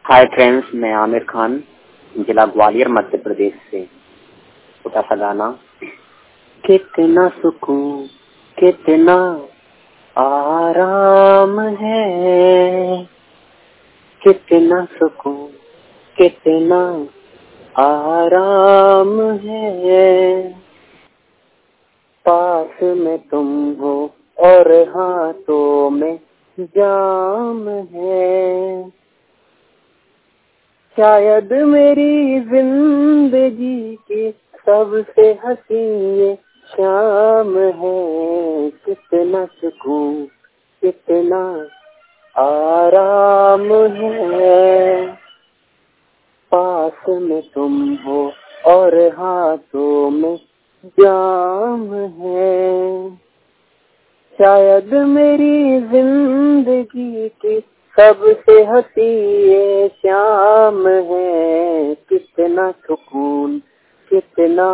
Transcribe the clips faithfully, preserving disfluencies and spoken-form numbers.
Hi friends, मैं आमिर खान, जिला ग्वालियर, मध्य प्रदेश से। छोटा सा गाना। कितना सुकून, कितना आराम है, कितना सुकून, कितना आराम है, पास में तुम हो और हाथों में जाम है। शायद मेरी जिंदगी की सबसे हसी ये शाम है। कितना सुकून, कितना आराम है, पास में तुम हो और हाथों में जाम है। शायद मेरी जिंदगी की सबसे हसी ये शाम है। कितना सुकून, कितना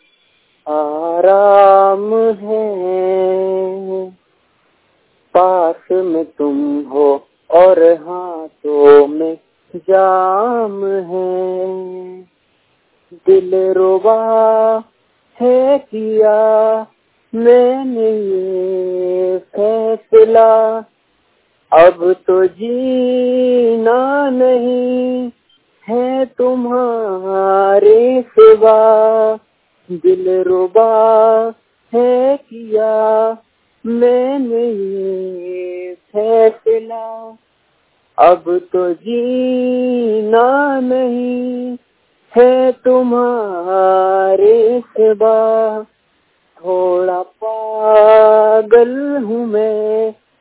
आराम है, पास में तुम हो और हाथों में जाम है। दिलरुबा है किया मैंने ये फैसला, अब तो जीना नहीं है तुम्हारे सिवा। दिलरुबा है किया मैंने ये फैसला, अब तो जीना नहीं है तुम्हारे सिवा। थोड़ा पागल हूँ मैं